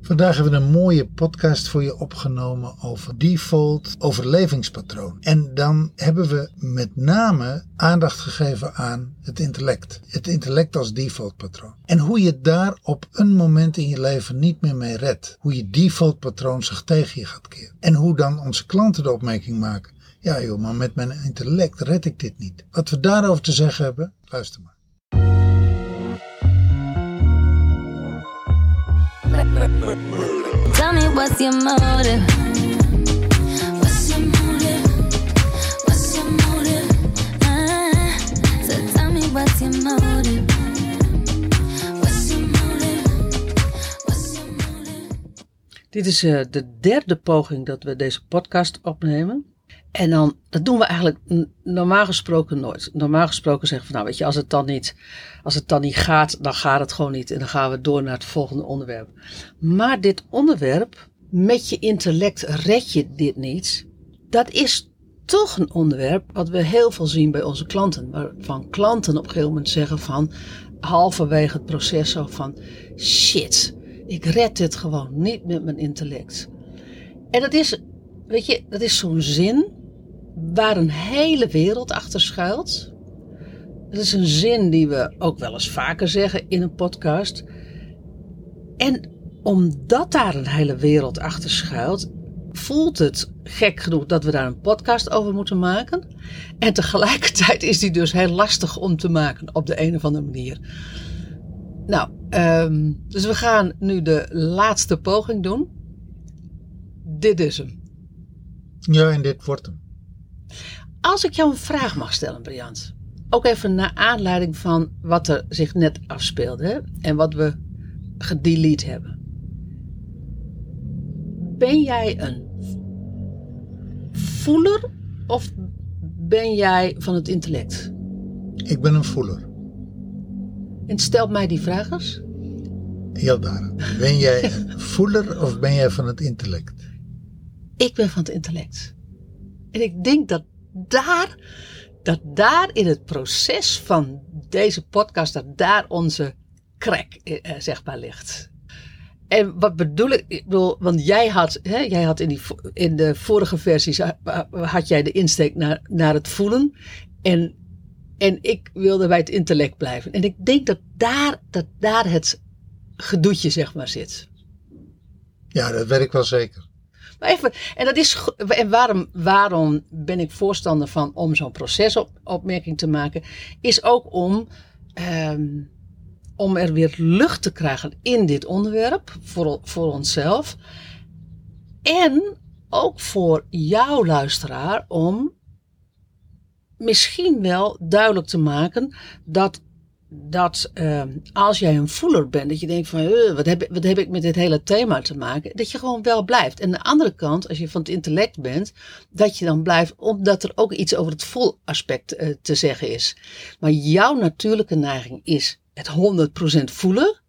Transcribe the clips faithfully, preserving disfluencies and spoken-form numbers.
Vandaag hebben we een mooie podcast voor je opgenomen over default overlevingspatroon. En dan hebben we met name aandacht gegeven aan het intellect. Het intellect als default patroon. En hoe je daar op een moment in je leven niet meer mee redt. Hoe je default patroon zich tegen je gaat keren. En hoe dan onze klanten de opmerking maken. Ja joh, maar met mijn intellect red ik dit niet. Wat we daarover te zeggen hebben, luister maar. Tell me what's your motive? What's your motive? What's your motive? Ah, so tell me what's your motive? What's your motive? What's your motive? Dit is uh, de derde poging dat we deze podcast opnemen. En dan, dat doen we eigenlijk n- normaal gesproken nooit. Normaal gesproken zeggen we, nou weet je, als het dan niet, als het dan niet gaat, dan gaat het gewoon niet. En dan gaan we door naar het volgende onderwerp. Maar dit onderwerp, met je intellect red je dit niet. Dat is toch een onderwerp wat we heel veel zien bij onze klanten. Waarvan klanten op een gegeven moment zeggen van, halverwege het proces zo van, shit, ik red dit gewoon niet met mijn intellect. En dat is, weet je, dat is zo'n zin waar een hele wereld achter schuilt. Dat is een zin die we ook wel eens vaker zeggen in een podcast. En omdat daar een hele wereld achter schuilt, voelt het gek genoeg dat we daar een podcast over moeten maken. En tegelijkertijd is die dus heel lastig om te maken op de een of andere manier. Nou, um, dus we gaan nu de laatste poging doen. Dit is hem. Ja, en dit wordt hem. Als ik jou een vraag mag stellen, Briant. Ook even naar aanleiding van wat er zich net afspeelde. Hè? En wat we gedelete hebben. Ben jij een voeler of ben jij van het intellect? Ik ben een voeler. En stel mij die vraag eens. Heel daar. Ben jij een voeler of ben jij van het intellect? Ik ben van het intellect. En ik denk dat daar, dat daar in het proces van deze podcast, dat daar onze crack eh, zeg maar ligt. En wat bedoel ik? Ik bedoel, want jij had, hè, jij had in, die, in de vorige versies had jij de insteek naar, naar het voelen. En, en ik wilde bij het intellect blijven. En ik denk dat daar, dat daar het gedoetje zeg maar zit. Ja, dat weet ik wel zeker. Maar even, en dat is, en waarom, waarom ben ik voorstander van om zo'n procesopmerking te maken, is ook om, um, om er weer lucht te krijgen in dit onderwerp, voor, voor onszelf. En ook voor jouw luisteraar om misschien wel duidelijk te maken dat dat uh, als jij een voeler bent, dat je denkt van uh, wat, heb, wat heb ik met dit hele thema te maken, dat je gewoon wel blijft. En aan de andere kant, als je van het intellect bent, dat je dan blijft, omdat er ook iets over het voelaspect uh, te zeggen is. Maar jouw natuurlijke neiging is het honderd procent voelen.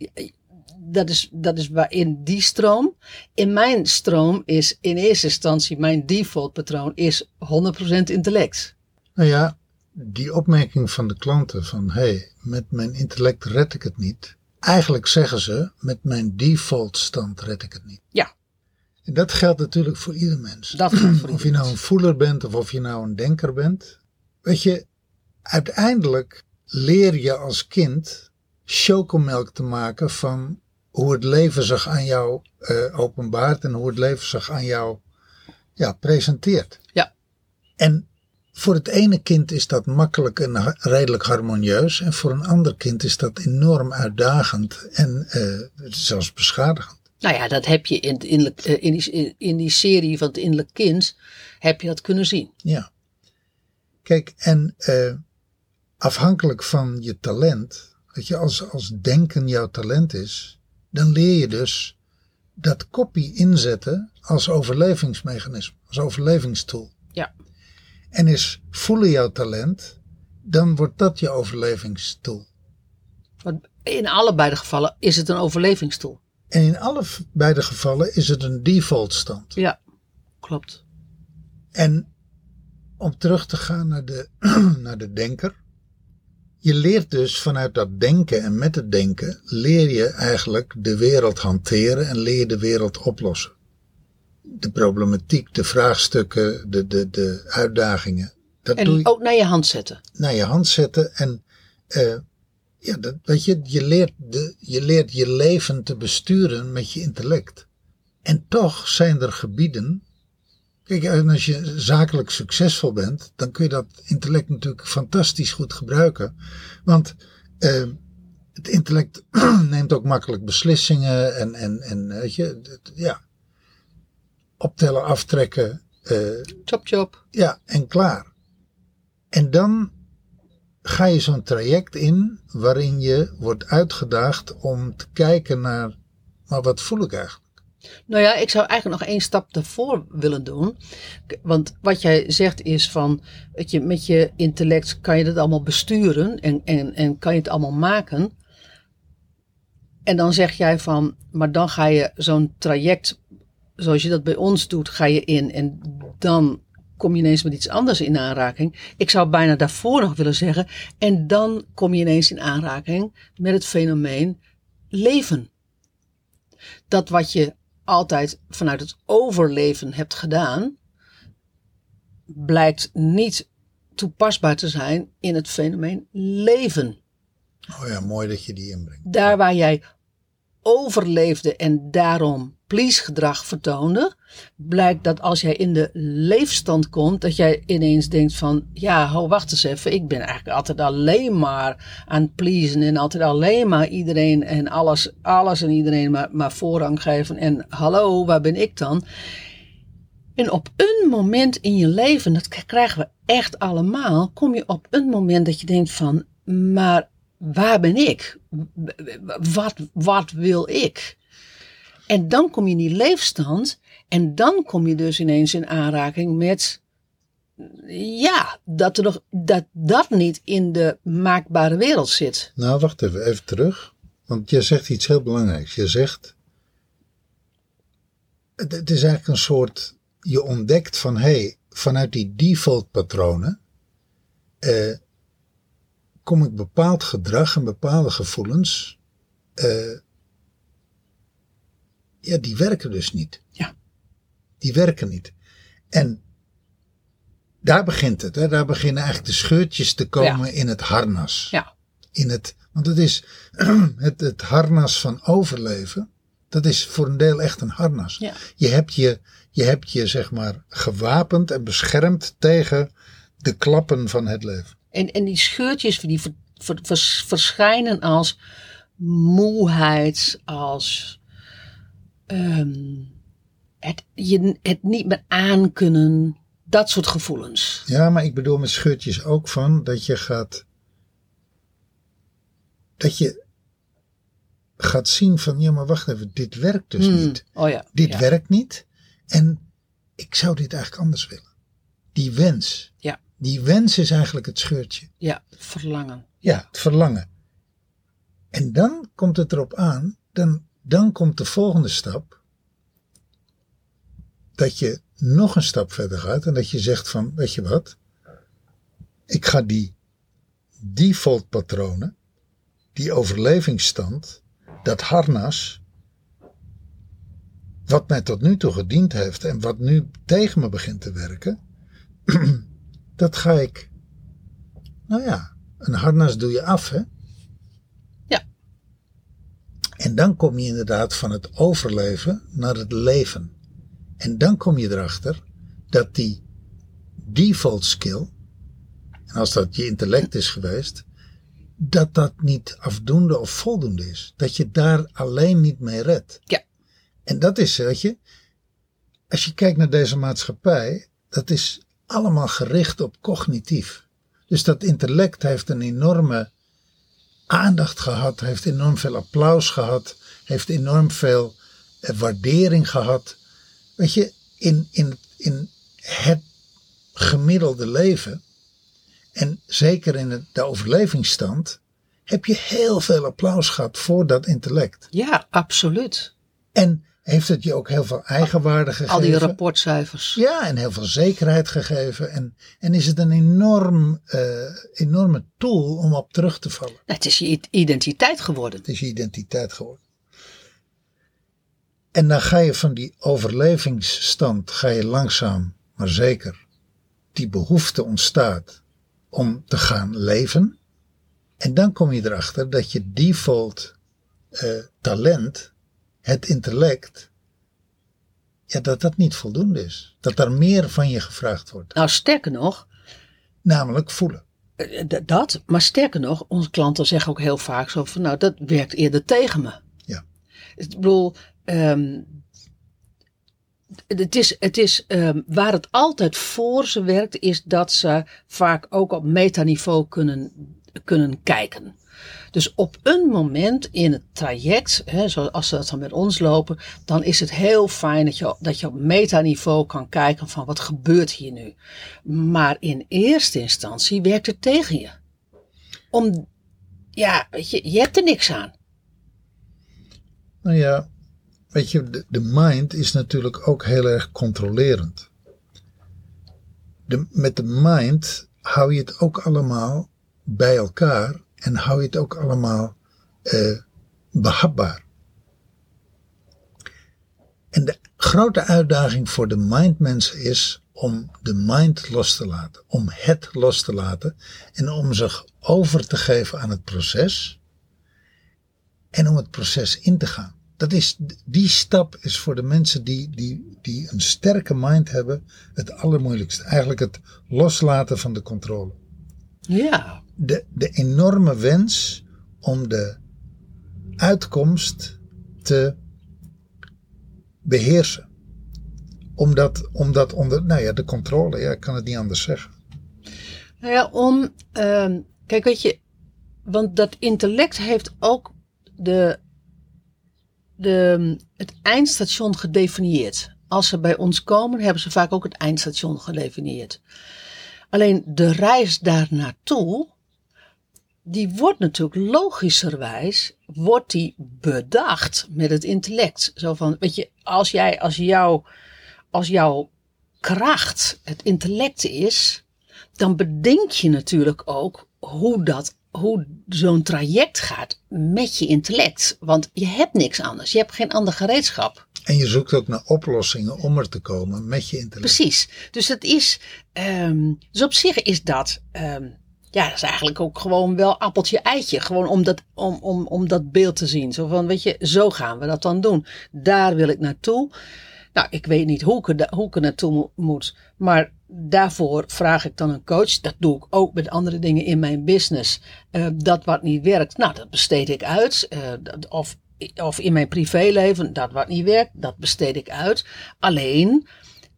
Dat is, dat is waarin die stroom. In mijn stroom is in eerste instantie mijn default patroon is honderd procent intellect. Nou ja, die opmerking van de klanten van, hé, hey, met mijn intellect red ik het niet. Eigenlijk zeggen ze, met mijn default stand red ik het niet. Ja. En dat geldt natuurlijk voor ieder mens. Dat geldt voor of je nou een voeler bent of of je nou een denker bent. Weet je, uiteindelijk leer je als kind chocomelk te maken van hoe het leven zich aan jou uh, openbaart en hoe het leven zich aan jou ja, presenteert. Ja. En voor het ene kind is dat makkelijk en redelijk harmonieus. En voor een ander kind is dat enorm uitdagend en uh, zelfs beschadigend. Nou ja, dat heb je in, in, in, die, in die serie van het innerlijk kind, heb je dat kunnen zien. Ja. Kijk, en uh, afhankelijk van je talent, weet je, als, als denken jouw talent is, dan leer je dus dat kopie inzetten als overlevingsmechanisme, als overlevingstool. Ja. En is voelen jouw talent, dan wordt dat je overlevingstool. In allebei de gevallen is het een overlevingstool. En in allebei de gevallen is het een default stand. Ja, klopt. En om terug te gaan naar de, naar de denker. je leert dus vanuit dat denken en met het denken leer je eigenlijk de wereld hanteren en leer je de wereld oplossen. De problematiek, de vraagstukken, de, de, de uitdagingen. Dat En doe je ook naar je hand zetten. naar je hand zetten en uh, ja, dat, weet je, je leert, de, je leert je leven te besturen met je intellect. En toch zijn er gebieden. Kijk, en als je zakelijk succesvol bent, dan kun je dat intellect natuurlijk fantastisch goed gebruiken. Want uh, het intellect neemt ook makkelijk beslissingen en, en, en weet je, het, ja, optellen, aftrekken. Uh, Chop chop. ja, en klaar. En dan ga je zo'n traject in waarin je wordt uitgedaagd om te kijken naar, maar wat voel ik eigenlijk? Nou ja, ik zou eigenlijk nog één stap daarvoor willen doen. K- Want wat jij zegt is van, weet je, met je intellect kan je dat allemaal besturen en, en, en kan je het allemaal maken. En dan zeg jij van, maar dan ga je zo'n traject, zoals je dat bij ons doet, ga je in en dan kom je ineens met iets anders in aanraking. Ik zou bijna daarvoor nog willen zeggen, en dan kom je ineens in aanraking met het fenomeen leven. Dat wat je altijd vanuit het overleven hebt gedaan, blijkt niet toepasbaar te zijn in het fenomeen leven. Oh ja, mooi dat je die inbrengt. Daar waar jij overleefde en daarom please gedrag vertoonde, blijkt dat als jij in de leefstand komt, dat jij ineens denkt van, ja, ho, wacht eens even, ik ben eigenlijk altijd alleen maar aan het pleasen en altijd alleen maar iedereen en alles, alles en iedereen maar, maar voorrang geven en hallo, waar ben ik dan? En op een moment in je leven, dat k- krijgen we echt allemaal, kom je op een moment dat je denkt van, maar waar ben ik? Wat, wat wil ik? En dan kom je in die leefstand en dan kom je dus ineens in aanraking met, ja, dat er nog, dat, dat niet in de maakbare wereld zit. Nou, wacht even, even terug. Want je zegt iets heel belangrijks. Je zegt, het, het is eigenlijk een soort, je ontdekt van, hé, hey, vanuit die default patronen, eh, kom ik bepaald gedrag en bepaalde gevoelens, uh, ja, die werken dus niet. Ja. Die werken niet. En daar begint het. Hè? Daar beginnen eigenlijk de scheurtjes te komen Ja. in het harnas. Ja. In het, want het is het, het harnas van overleven. Dat is voor een deel echt een harnas. Ja. Je hebt je, je hebt je zeg maar gewapend en beschermd tegen de klappen van het leven. En, en die scheurtjes die ver, ver, vers, verschijnen als moeheid, als um, het, je, het niet meer aankunnen, dat soort gevoelens. Ja, maar ik bedoel met scheurtjes ook van dat je gaat, dat je gaat zien van, ja maar wacht even, dit werkt dus Hmm. niet. Oh ja. Dit ja. werkt niet en ik zou dit eigenlijk anders willen. Die wens. Ja. Die wens is eigenlijk het scheurtje. Ja, verlangen. Ja, het verlangen. En dan komt het erop aan, dan, dan komt de volgende stap, dat je nog een stap verder gaat en dat je zegt van, weet je wat, ik ga die default patronen, die overlevingsstand, dat harnas, wat mij tot nu toe gediend heeft en wat nu tegen me begint te werken, dat ga ik, nou ja, een harnas doe je af, hè? Ja. En dan kom je inderdaad van het overleven naar het leven. En dan kom je erachter dat die default skill, en als dat je intellect is geweest, dat dat niet afdoende of voldoende is. Dat je daar alleen niet mee redt. Ja. En dat is, weet je, als je kijkt naar deze maatschappij, dat is allemaal gericht op cognitief. Dus dat intellect heeft een enorme aandacht gehad, heeft enorm veel applaus gehad, heeft enorm veel eh, waardering gehad. Weet je, in, in, in het gemiddelde leven, en zeker in het, de overlevingsstand, heb je heel veel applaus gehad voor dat intellect. Ja, absoluut. En heeft het je ook heel veel eigenwaarde gegeven. Al die rapportcijfers. Ja, en heel veel zekerheid gegeven. En, en is het een enorm, uh, enorme tool om op terug te vallen. Het is je identiteit geworden. Het is je identiteit geworden. En dan ga je van die overlevingsstand, ga je langzaam, maar zeker, die behoefte ontstaat om te gaan leven. En dan kom je erachter dat je default uh, talent, het intellect, ja, dat dat niet voldoende is. Dat er meer van je gevraagd wordt. Nou, sterker nog. Namelijk voelen. Uh, d- dat, maar sterker nog, onze klanten zeggen ook heel vaak zo van, nou, dat werkt eerder tegen me. Ja. Ik bedoel, um, het is, het is um, waar het altijd voor ze werkt, is dat ze vaak ook op metaniveau kunnen, kunnen kijken. Dus op een moment in het traject, hè, zoals ze dat dan met ons lopen, dan is het heel fijn dat je, dat je op metaniveau kan kijken van wat gebeurt hier nu. Maar in eerste instantie werkt het tegen je. Om, ja, weet je, je hebt er niks aan. Nou ja, weet je, de, de mind is natuurlijk ook heel erg controlerend. De, met de mind hou je het ook allemaal bij elkaar en hou je het ook allemaal uh, behapbaar. En de grote uitdaging voor de mindmensen is om de mind los te laten, om het los te laten en om zich over te geven aan het proces en om het proces in te gaan. Dat is, die stap is voor de mensen die, die, die een sterke mind hebben het allermoeilijkste. Eigenlijk het loslaten van de controle. Ja. De, de enorme wens om de uitkomst te beheersen. Omdat, omdat onder, nou ja, de controle, ja, ik kan het niet anders zeggen. Nou ja, om, uh, kijk, weet je, want dat intellect heeft ook de, de, het eindstation gedefinieerd. Als ze bij ons komen, hebben ze vaak ook het eindstation gedefinieerd. Alleen de reis daar naartoe, die wordt natuurlijk logischerwijs, wordt die bedacht met het intellect. Zo van, weet je, als jij, als jou, als jouw kracht het intellect is, dan bedenk je natuurlijk ook hoe dat, hoe zo'n traject gaat met je intellect. Want je hebt niks anders, je hebt geen ander gereedschap. En je zoekt ook naar oplossingen om er te komen met je intellect. Precies. Dus het is, um, dus op zich is dat, um, ja, dat is eigenlijk ook gewoon wel appeltje eitje. Gewoon om dat, om, om, om dat beeld te zien. Zo van, weet je, zo gaan we dat dan doen. Daar wil ik naartoe. Nou, ik weet niet hoe ik er, hoe ik er naartoe mo- moet. Maar daarvoor vraag ik dan een coach. Dat doe ik ook met andere dingen in mijn business. Uh, dat wat niet werkt, nou, dat besteed ik uit. Uh, dat, of Of in mijn privéleven, dat wat niet werkt, dat besteed ik uit. Alleen,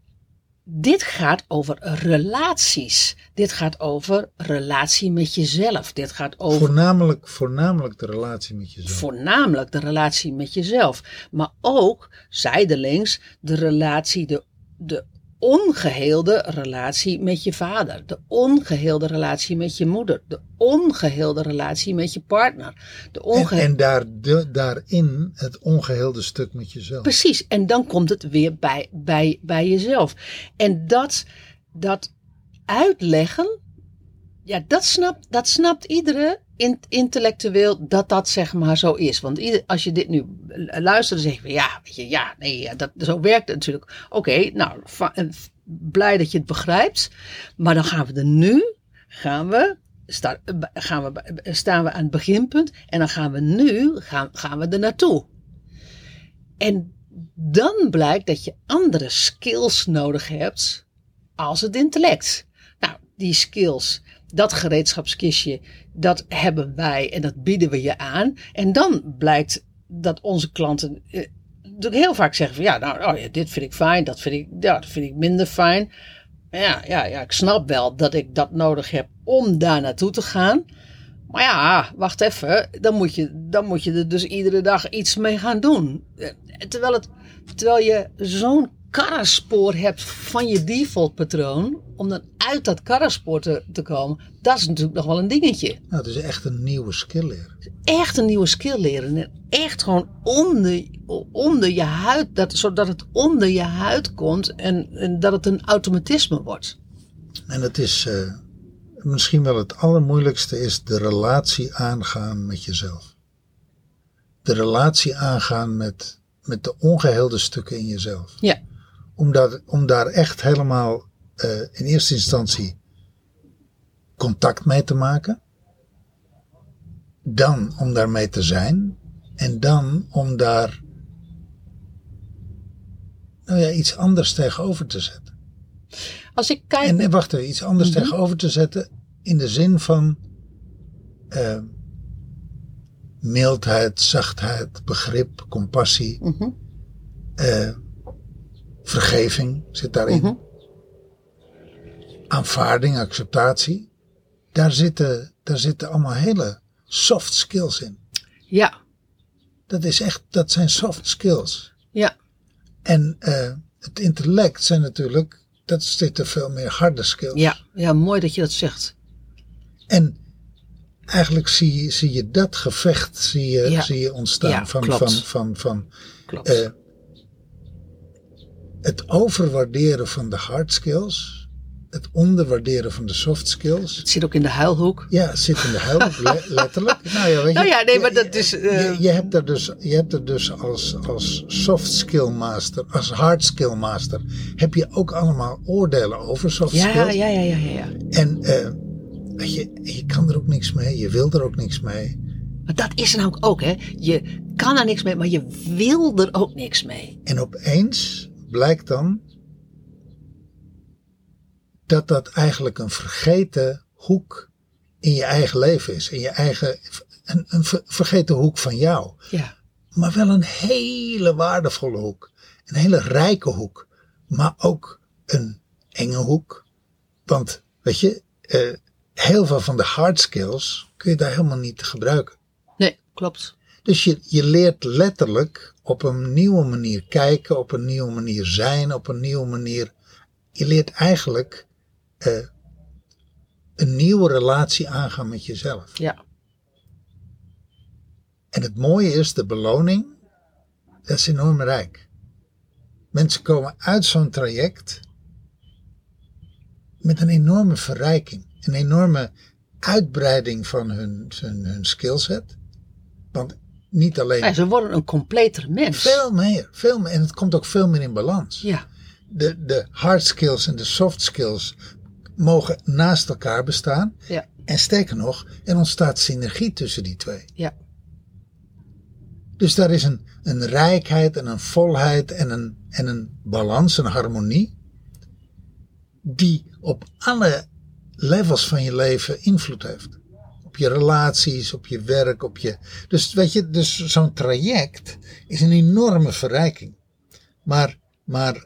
dit gaat over relaties. Dit gaat over relatie met jezelf. Dit gaat over... Voornamelijk, voornamelijk de relatie met jezelf. Voornamelijk de relatie met jezelf. Maar ook, zijdelings, de relatie, de, de ongeheelde relatie met je vader. De ongeheelde relatie met je moeder. De ongeheelde relatie met je partner. De onge- En, en daar, de, daarin het ongeheelde stuk met jezelf. Precies, en dan komt het weer bij, bij, bij jezelf. En dat, dat uitleggen, ja, dat snapt, dat snapt iedere in, intellectueel dat dat zeg maar zo is. Want ieder, als je dit nu luistert, dan zeg je, ja, weet je, ja, nee, dat, zo werkt het natuurlijk. Oké, okay, nou, va, blij dat je het begrijpt. Maar dan gaan we er nu, gaan we... Sta, gaan we, staan we aan het beginpunt en dan gaan we nu gaan, gaan we er naartoe. En dan blijkt dat je andere skills nodig hebt als het intellect. Nou, die skills, dat gereedschapskistje, dat hebben wij en dat bieden we je aan. En dan blijkt dat onze klanten eh, heel vaak zeggen van ja, nou, oh ja, dit vind ik fijn, dat vind ik, ja, dat vind ik minder fijn. Ja, ja, ja, ik snap wel dat ik dat nodig heb om daar naartoe te gaan. Maar ja, wacht even. Dan moet je, dan moet je er dus iedere dag iets mee gaan doen. Terwijl, het, terwijl je zo'n karrenspoor hebt van je default patroon. om dan uit dat karrenspoor te, te komen, dat is natuurlijk nog wel een dingetje. Nou, het is echt een nieuwe skill leren. Echt een nieuwe skill leren. En echt gewoon onder, onder je huid, dat, zodat het onder je huid komt en, en dat het een automatisme wordt. En het is uh, misschien wel het allermoeilijkste is de relatie aangaan met jezelf. De relatie aangaan met, met de ongeheelde stukken in jezelf. Ja. Om daar, om daar echt helemaal uh, in eerste instantie contact mee te maken. Dan om daarmee te zijn. En dan om daar nou ja, iets anders tegenover te zetten. Als ik kijk... En, en wacht even, iets anders mm-hmm. tegenover te zetten in de zin van uh, mildheid, zachtheid, begrip, compassie, Mm-hmm. uh, vergeving zit daarin. Mm-hmm. Aanvaarding, acceptatie. Daar zitten, daar zitten allemaal hele soft skills in. Ja. Dat is echt, dat zijn soft skills. Ja. En uh, het intellect zijn natuurlijk, dat zitten veel meer harde skills. Ja, ja, mooi dat je dat zegt. En eigenlijk zie je, zie je dat gevecht zie je, ja. zie je ontstaan. Ja, van, klopt. van, van, van Klopt. Uh, het overwaarderen van de hard skills. Het onderwaarderen van de soft skills. Het zit ook in de huilhoek. Ja, het zit in de huilhoek, le- letterlijk. Nou ja, weet je, Nou ja, nee, maar je, dat is... Uh... Je, je hebt er dus, je hebt er dus als, als soft skill master, als hard skill master, heb je ook allemaal oordelen over soft ja, skills. Ja, ja, ja, ja, ja. En uh, weet je, je kan er ook niks mee, je wil er ook niks mee. Maar dat is er nou ook, hè. Je kan er niks mee, maar je wil er ook niks mee. En opeens blijkt dan dat dat eigenlijk een vergeten hoek in je eigen leven is. In je eigen, een, een vergeten hoek van jou. Ja. Maar wel een hele waardevolle hoek. Een hele rijke hoek. Maar ook een enge hoek. Want, weet je, uh, heel veel van de hard skills kun je daar helemaal niet gebruiken. Nee, klopt. Dus je, je leert letterlijk op een nieuwe manier kijken, op een nieuwe manier zijn, op een nieuwe manier. Je leert eigenlijk uh, een nieuwe relatie aangaan met jezelf. Ja. En het mooie is, de beloning, dat is enorm rijk. Mensen komen uit zo'n traject met een enorme verrijking. Een enorme uitbreiding van hun, hun, hun skillset. Want niet alleen... Ja, ze worden een completere mens. Veel meer, veel meer. En het komt ook veel meer in balans. Ja. De, de hard skills en de soft skills mogen naast elkaar bestaan. Ja. En sterker nog, er ontstaat synergie tussen die twee. Ja. Dus daar is een, een rijkheid en een volheid en een, en een balans, een harmonie. Die op alle levels van je leven invloed heeft. Op je relaties, op je werk, op je... Dus weet je, dus zo'n traject is een enorme verrijking. Maar, maar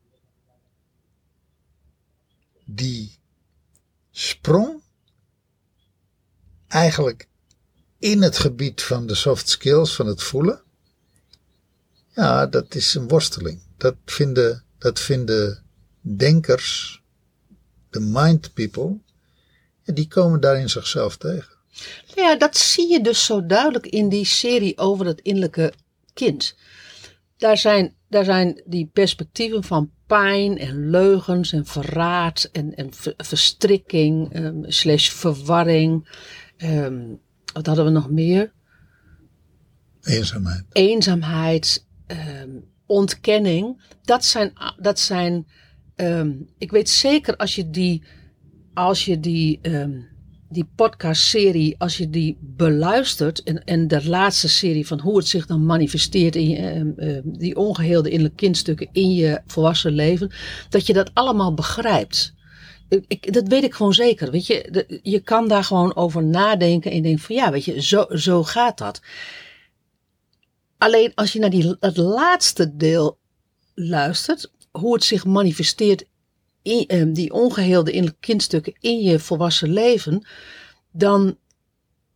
die sprong eigenlijk in het gebied van de soft skills, van het voelen. Ja, dat is een worsteling. Dat vinden, dat vinden denkers, de mind people, ja, die komen daar in zichzelf tegen. Ja, dat zie je dus zo duidelijk in die serie over het innerlijke kind. Daar zijn, daar zijn die perspectieven van pijn en leugens en verraad en, en ver, verstrikking, um, slash verwarring. Um, wat hadden we nog meer? Eenzaamheid. Eenzaamheid, um, ontkenning. Dat zijn, dat zijn um, ik weet zeker als je die, als je die, um, die podcastserie, als je die beluistert en, en de laatste serie van hoe het zich dan manifesteert in je, um, um, die ongeheelde innerlijke kindstukken in je volwassen leven, dat je dat allemaal begrijpt. Ik, dat weet ik gewoon zeker, weet je. De, je kan daar gewoon over nadenken en je denkt van ja, weet je, zo, zo gaat dat. Alleen als je naar die, het laatste deel luistert, hoe het zich manifesteert in eh, die ongeheelde innerlijke kindstukken in je volwassen leven, dan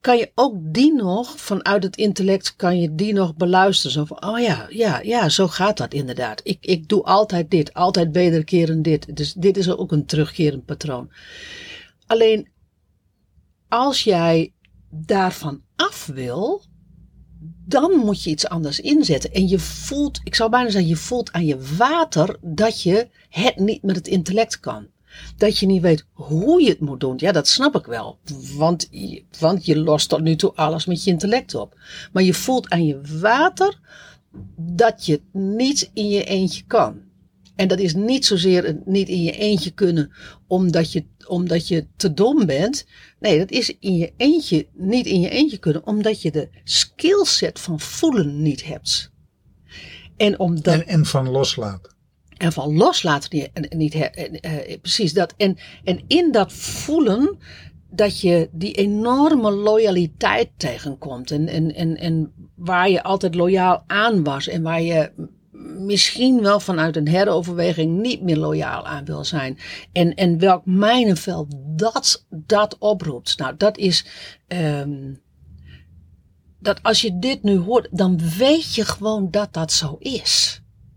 kan je ook die nog, vanuit het intellect, kan je die nog beluisteren. Zo van, oh ja, ja, ja, zo gaat dat inderdaad. Ik, ik doe altijd dit, altijd wederkerend dit. Dus dit is ook een terugkerend patroon. Alleen, als jij daarvan af wil, dan moet je iets anders inzetten. En je voelt, ik zou bijna zeggen, je voelt aan je water dat je het niet met het intellect kan. Dat je niet weet hoe je het moet doen. Ja, dat snap ik wel. Want, want je lost tot nu toe alles met je intellect op. Maar je voelt aan je water dat je het niet in je eentje kan. En dat is niet zozeer het niet in je eentje kunnen omdat je, omdat je te dom bent. Nee, dat is in je eentje, niet in je eentje kunnen omdat je de skillset van voelen niet hebt. En, omdat, en, en van loslaten. En van loslaten niet, niet uh, precies dat. En, en in dat voelen dat je die enorme loyaliteit tegenkomt. En, en, en, en waar je altijd loyaal aan was. En waar je misschien wel vanuit een heroverweging niet meer loyaal aan wil zijn. En, en welk mijnenveld dat, dat oproept. Nou, dat is... Um, dat als je dit nu hoort, dan weet je gewoon dat dat zo is.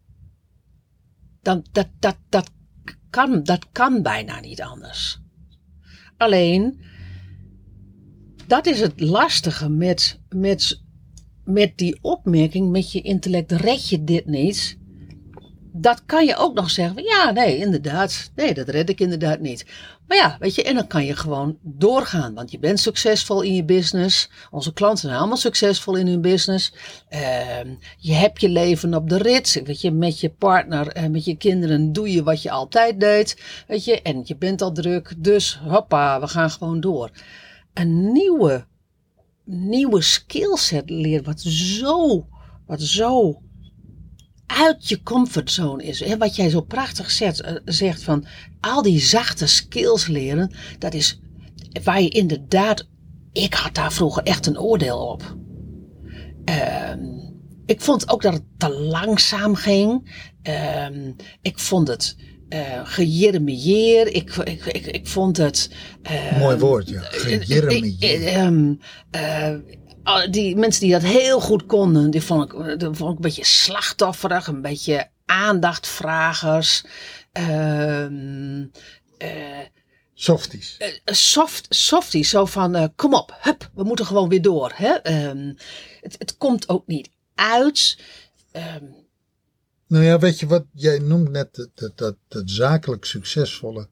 Dan, dat, dat, dat, kan, dat kan bijna niet anders. Alleen, dat is het lastige met, met, met die opmerking, met je intellect, red je dit niet? Dat kan je ook nog zeggen, ja, nee, inderdaad, nee, dat red ik inderdaad niet. Maar ja, weet je, en dan kan je gewoon doorgaan, want je bent succesvol in je business. Onze klanten zijn allemaal succesvol in hun business. Uh, je hebt je leven op de rit, weet je, met je partner en met je kinderen doe je wat je altijd deed, weet je, en je bent al druk, dus hoppa, we gaan gewoon door. Een nieuwe, nieuwe skillset leren, wat zo, wat zo uit je comfortzone is. En wat jij zo prachtig zet, zegt van al die zachte skills leren, dat is waar je inderdaad, ik had daar vroeger echt een oordeel op. Uh, ik vond ook dat het te langzaam ging. Uh, ik vond het uh, gejeremieer. Ik, ik, ik, ik vond het... Uh, Mooi woord, ja. Gejeremieer. Uh, um, uh, Die mensen die dat heel goed konden, die vond ik, die vond ik een beetje slachtofferig, een beetje aandachtvragers. Uh, uh, Softies. Uh, soft, softies, zo van, uh, kom op, hup, we moeten gewoon weer door. Hè? Um, het, het komt ook niet uit. Um, nou ja, weet je wat, jij noemt net het, het, het, het zakelijk succesvolle.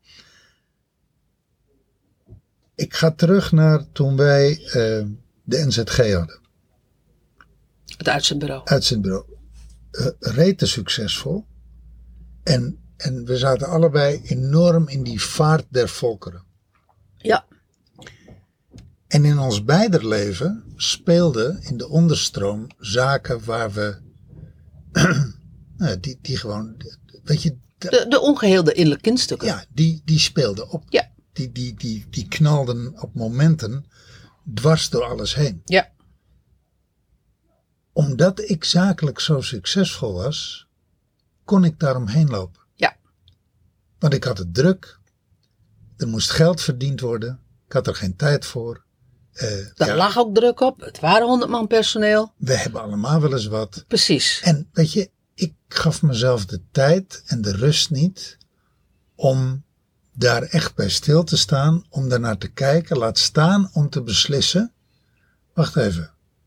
Ik ga terug naar toen wij... Uh, de N Z G hadden. Het uitzendbureau. Uitzendbureau. Uh, rete succesvol. En, en we zaten allebei enorm in die vaart der volkeren. Ja. En in ons beider leven speelden in de onderstroom zaken waar we... nou, die, die gewoon... Weet je... De, de, de ongeheelde innerlijke kindstukken. Ja, die, die speelden op. Ja. Die, die, die, die knalden op momenten... dwars door alles heen. Ja. Omdat ik zakelijk zo succesvol was, kon ik daaromheen lopen. Ja. Want ik had het druk. Er moest geld verdiend worden. Ik had er geen tijd voor. Uh, Daar ja, lag ook druk op. Het waren honderd man personeel. We hebben allemaal wel eens wat. Precies. En weet je, ik gaf mezelf de tijd en de rust niet om daar echt bij stil te staan, om daarnaar te kijken, laat staan om te beslissen. Wacht even.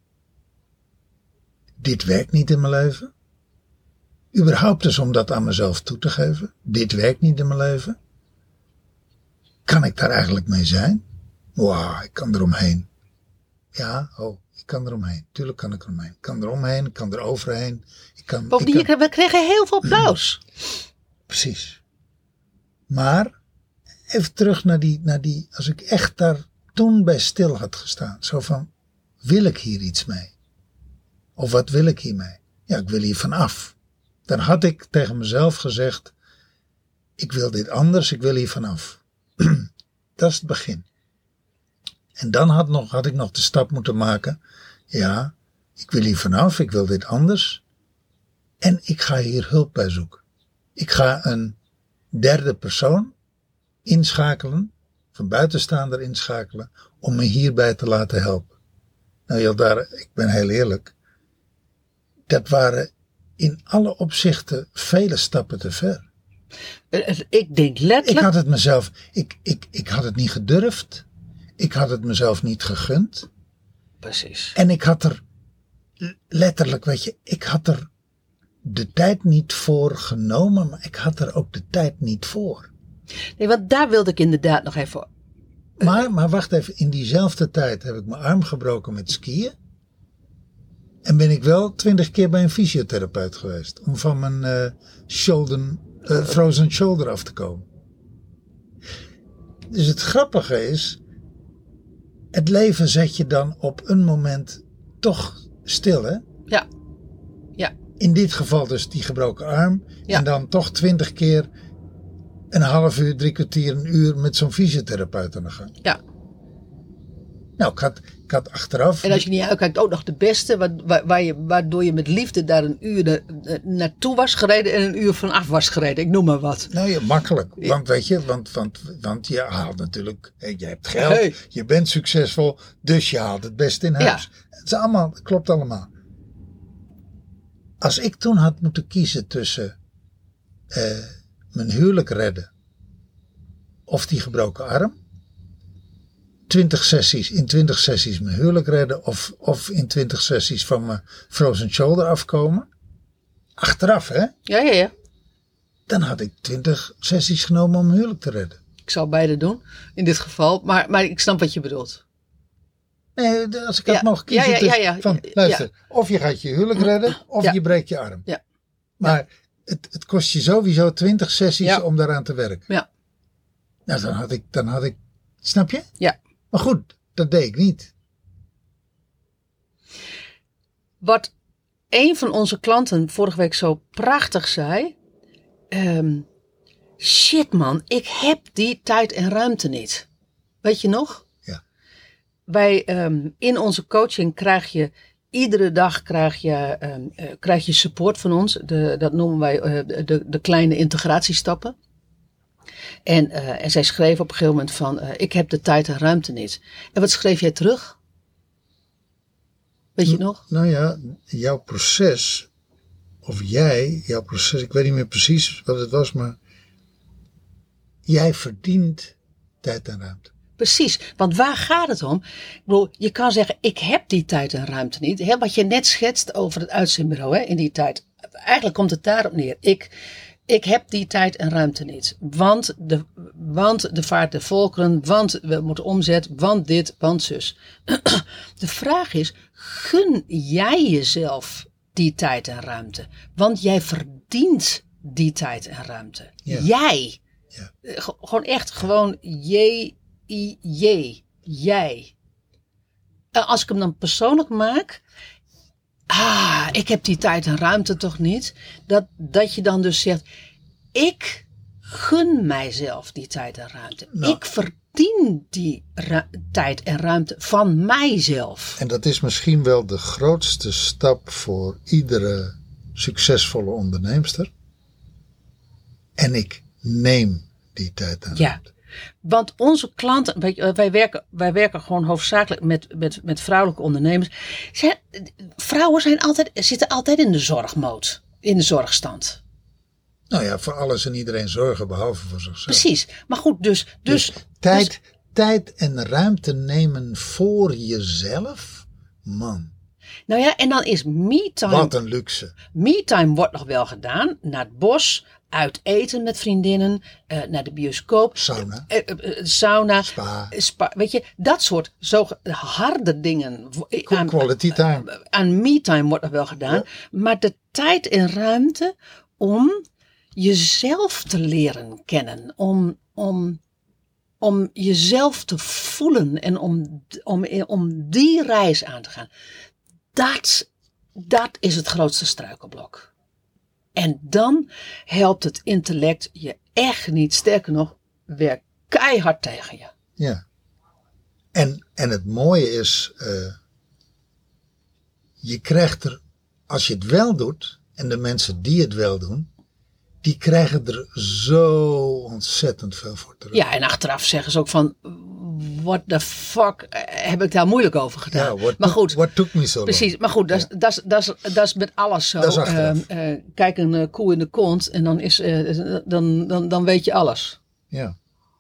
Dit werkt niet in mijn leven. Überhaupt dus om dat aan mezelf toe te geven. Dit werkt niet in mijn leven. Kan ik daar eigenlijk mee zijn? Wauw, ik kan eromheen. Ja, oh, ik kan eromheen. Tuurlijk kan ik eromheen. Ik kan eromheen, ik kan eroverheen. Ik kan, Bovendien, ik kan... we kregen heel veel applaus. Precies. Maar... Even terug naar die, naar die, als ik echt daar toen bij stil had gestaan. Zo van, wil ik hier iets mee? Of wat wil ik hiermee? Ja, ik wil hier vanaf. Dan had ik tegen mezelf gezegd, ik wil dit anders, ik wil hier vanaf. Dat is het begin. En dan had, nog, had ik nog de stap moeten maken. Ja, ik wil hier vanaf, ik wil dit anders. En ik ga hier hulp bij zoeken. Ik ga een derde persoon inschakelen, van buitenstaander inschakelen, om me hierbij te laten helpen. Nou Hildar, ik ben heel eerlijk. Dat waren in alle opzichten vele stappen te ver. Ik denk letterlijk... Ik had het mezelf, ik, ik, ik had het niet gedurfd. Ik had het mezelf niet gegund. Precies. En ik had er, letterlijk, weet je, ik had er de tijd niet voor genomen, maar ik had er ook de tijd niet voor. Nee, want daar wilde ik inderdaad nog even... Maar, maar wacht even, in diezelfde tijd heb ik mijn arm gebroken met skiën. En ben ik wel twintig keer bij een fysiotherapeut geweest. Om van mijn uh, shoulder, uh, frozen shoulder af te komen. Dus het grappige is, het leven zet je dan op een moment toch stil, hè? Ja. Ja. In dit geval dus die gebroken arm. Ja. En dan toch twintig keer een half uur, drie kwartier, een uur met zo'n fysiotherapeut aan de gang. Ja. Nou, ik had, ik had achteraf... En als je niet uitkijkt, ook nog de beste, waar, waar, waar je, waardoor je met liefde daar een uur na, naartoe was gereden en een uur vanaf was gereden. Ik noem maar wat. Nou ja, makkelijk. Want weet je, want, want, want je haalt natuurlijk, je hebt geld, Hey. je bent succesvol, dus je haalt het beste in huis. Ja. Het is allemaal, het klopt allemaal. Als ik toen had moeten kiezen tussen uh, mijn huwelijk redden of die gebroken arm, twintig sessies, in twintig sessies mijn huwelijk redden of, of in twintig sessies van mijn frozen shoulder afkomen, achteraf hè, Ja, ja, ja. dan had ik twintig sessies genomen om mijn huwelijk te redden. Ik zou beide doen, in dit geval. Maar, maar ik snap wat je bedoelt. Nee, als ik had Ja, mogen kiezen ja, ja, tussen ja, ja. van, luister, of je gaat je huwelijk redden, of Ja. je breekt je arm. Ja. Maar het, het kost je sowieso twintig sessies Ja. om daaraan te werken. Ja. Nou, dan had ik, dan had ik, snap je? Ja. Maar goed, dat deed ik niet. Wat een van onze klanten vorige week zo prachtig zei. Um, shit man, ik heb die tijd en ruimte niet. Weet je nog? Ja. Wij, um, in onze coaching krijg je, iedere dag krijg je, um, uh, krijg je support van ons. De, dat noemen wij uh, de, de kleine integratiestappen. En, uh, en zij schreef op een gegeven moment van, uh, ik heb de tijd en ruimte niet. En wat schreef jij terug? Weet je het nog? Nou ja, jouw proces, of jij, jouw proces, ik weet niet meer precies wat het was, maar jij verdient tijd en ruimte. Precies, want waar gaat het om? Ik bedoel, je kan zeggen, ik heb die tijd en ruimte niet. Hè, wat je net schetst over het uitzendbureau hè, in die tijd. Eigenlijk komt het daarop neer. Ik, ik heb die tijd en ruimte niet. Want de, want de vaart der volkeren, want we moeten omzet, want dit, want zus. De vraag is, gun jij jezelf die tijd en ruimte? Want jij verdient die tijd en ruimte. Ja. Jij. Ja. G- gewoon echt, gewoon jij. I, J, jij. Uh, als ik hem dan persoonlijk maak. Ah, ik heb die tijd en ruimte toch niet. Dat, dat je dan dus zegt. Ik gun mijzelf die tijd en ruimte. Nou. Ik verdien die ru- tijd en ruimte van mijzelf. En dat is misschien wel de grootste stap voor iedere succesvolle onderneemster. En ik neem die tijd en Ja. ruimte. Want onze klanten, weet je, wij werken, wij werken gewoon hoofdzakelijk met, met, met vrouwelijke ondernemers. Zij, vrouwen zijn altijd, zitten altijd in de zorgmoot, in de zorgstand. Nou ja, voor alles en iedereen zorgen behalve voor zichzelf. Precies. Maar goed, dus... dus, Dus tijd, dus- tijd en ruimte nemen voor jezelf. Man, nou ja, en dan is me-time... wat een luxe. Me-time wordt nog wel gedaan. Naar het bos, uit eten met vriendinnen, uh, naar de bioscoop. Sauna. Uh, uh, uh, sauna. Spa. Spa. Weet je, dat soort zo harde dingen. Aan, Quality time. aan me-time wordt nog wel gedaan. Ja. Maar de tijd en ruimte om jezelf te leren kennen. Om, om, om jezelf te voelen en om, om, om die reis aan te gaan. Dat, dat is het grootste struikelblok. En dan helpt het intellect je echt niet. Sterker nog, werkt keihard tegen je. Ja. En, en het mooie is, uh, je krijgt er, als je het wel doet, en de mensen die het wel doen, die krijgen er zo ontzettend veel voor terug. Ja, en achteraf zeggen ze ook van, what the fuck eh, heb ik daar moeilijk over gedaan. Ja, what maar took- goed, what took me so long? precies. Maar goed, dat is- dat is- dat is- dat is met alles zo. Dat is achteraf. Eh, eh, kijk een eh, koe in de kont en dan, is, eh, dan, dan, dan weet je alles. Ja.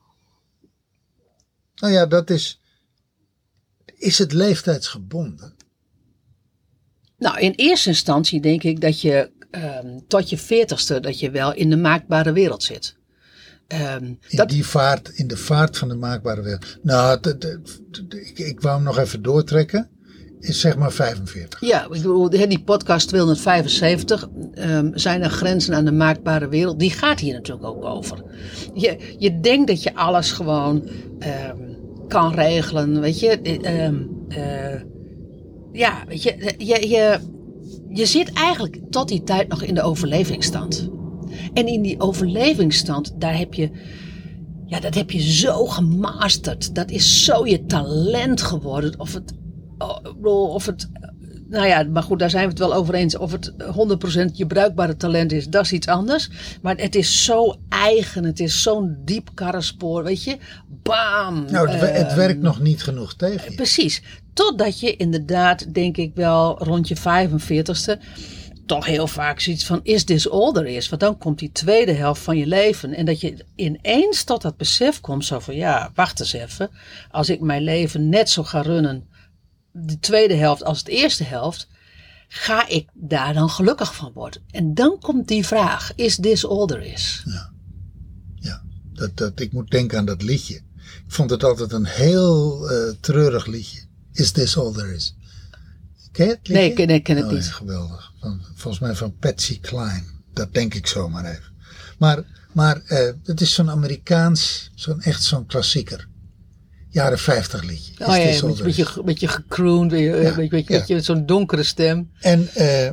Nou ja, dat is... Is het leeftijdsgebonden? Nou, in eerste instantie denk ik dat je ehm, tot je veertigste dat je wel in de maakbare wereld zit. Ehm, In dat, die vaart, in de vaart van de maakbare wereld. Nou, d- d- d- ik, ik wou hem nog even doortrekken. Is zeg maar vijfenveertig. ja, ik bedoel, hè, die podcast tweehonderdvijfenzeventig, ehm, zijn er grenzen aan de maakbare wereld? Die gaat hier natuurlijk ook over. Je, je denkt dat je alles gewoon ehm, kan regelen, weet je. Ehm, eh, ja, weet je, je, je, je zit eigenlijk tot die tijd nog in de overlevingsstand. En in die overlevingsstand, daar heb je, ja, dat heb je zo gemasterd. Dat is zo je talent geworden. Of het, of het, nou ja, maar goed, daar zijn we het wel over eens. Of het honderd procent je bruikbare talent is, dat is iets anders. Maar het is zo eigen, het is zo'n diep karrenspoor, weet je. Bam! Nou, het, het Ehm, werkt nog niet genoeg tegen je. Precies. Totdat je inderdaad, denk ik wel, rond je vijfenveertigste... toch heel vaak zoiets van, is this all there is? Want dan komt die tweede helft van je leven. En dat je ineens tot dat besef komt, zo van, ja, wacht eens even. Als ik mijn leven net zo ga runnen, de tweede helft als de eerste helft, ga ik daar dan gelukkig van worden? En dan komt die vraag, is this all there is? Ja, dat, dat, ik moet denken aan dat liedje. Ik vond het altijd een heel uh, treurig liedje. Is this all there is? Ken je het liedje? Nee, ik ken, ik ken het Oh, niet. ja, geweldig. Van, volgens mij van Patsy Cline. Dat denk ik zomaar even. Maar, maar uh, het is zo'n Amerikaans, zo'n echt zo'n klassieker. Jaren vijftig liedje. Is Oh ja, this all een there beetje, is? beetje, beetje gekroond, een Ja, beetje, beetje, ja. beetje zo'n donkere stem. En uh,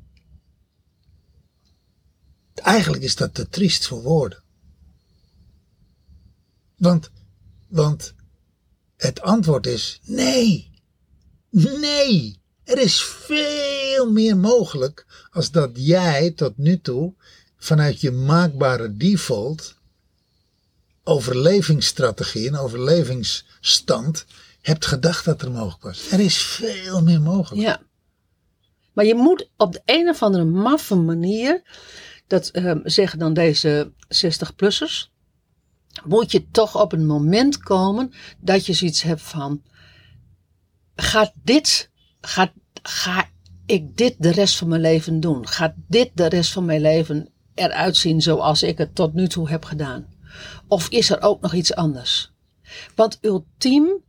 eigenlijk is dat te triest voor woorden. Want, want het antwoord is nee. Nee. Er is veel meer mogelijk als dat jij tot nu toe vanuit je maakbare default overlevingsstrategie en overlevingsstand hebt gedacht dat er mogelijk was. Er is veel meer mogelijk. Ja. Maar je moet op de een of andere maffe manier, dat eh, zeggen dan deze zestig-plussers, moet je toch op een moment komen dat je zoiets hebt van, gaat dit, gaat, ga ik dit de rest van mijn leven doen? Gaat dit de rest van mijn leven eruit zien zoals ik het tot nu toe heb gedaan? Of is er ook nog iets anders? Want ultiem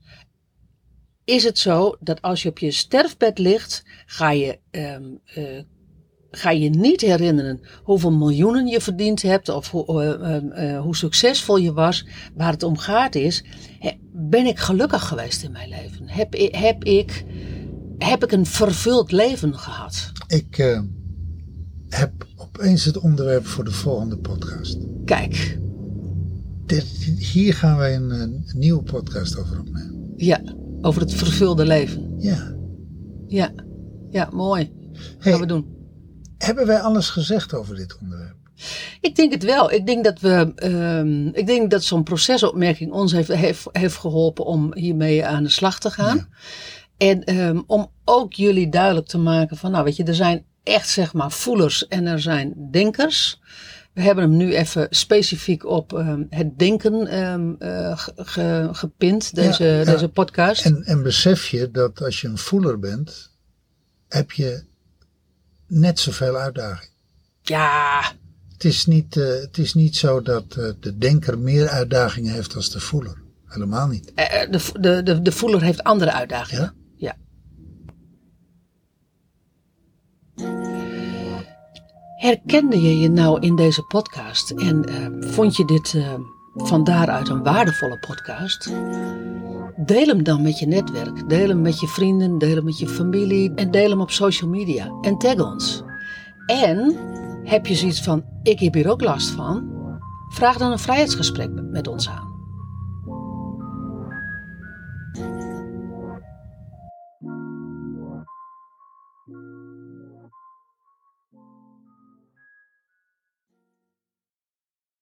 is het zo dat als je op je sterfbed ligt, ga je, um, uh, ga je niet herinneren hoeveel miljoenen je verdiend hebt of hoe, uh, uh, uh, hoe succesvol je was. Waar het om gaat is, he, ben ik gelukkig geweest in mijn leven? Heb ik, heb ik, heb ik een vervuld leven gehad? Ik uh, heb opeens het onderwerp voor de volgende podcast. Kijk. Dit, hier gaan wij een, een nieuwe podcast over opnemen. Ja, over het vervulde leven. Ja. Ja, ja, mooi. Hey, gaan we doen. Hebben wij alles gezegd over dit onderwerp? Ik denk het wel. Ik denk dat we, um, ik denk dat zo'n procesopmerking ons heeft, heeft, heeft geholpen om hiermee aan de slag te gaan. Ja. En um, om ook jullie duidelijk te maken van, nou weet je, er zijn echt zeg maar voelers en er zijn denkers. We hebben hem nu even specifiek op um, het denken um, uh, ge, gepind, deze, ja, ja. deze podcast. En, en besef je dat als je een voeler bent, heb je net zoveel uitdaging. Ja. Het is niet, uh, het is niet zo dat uh, de denker meer uitdagingen heeft dan de voeler. Helemaal niet. Uh, de, de, de, de voeler heeft andere uitdagingen. Ja. ja. Herkende je je nou in deze podcast en uh, vond je dit uh, van daaruit een waardevolle podcast? Deel hem dan met je netwerk, deel hem met je vrienden, deel hem met je familie en deel hem op social media en tag ons. En heb je zoiets van, ik heb hier ook last van? Vraag dan een vrijheidsgesprek met ons aan.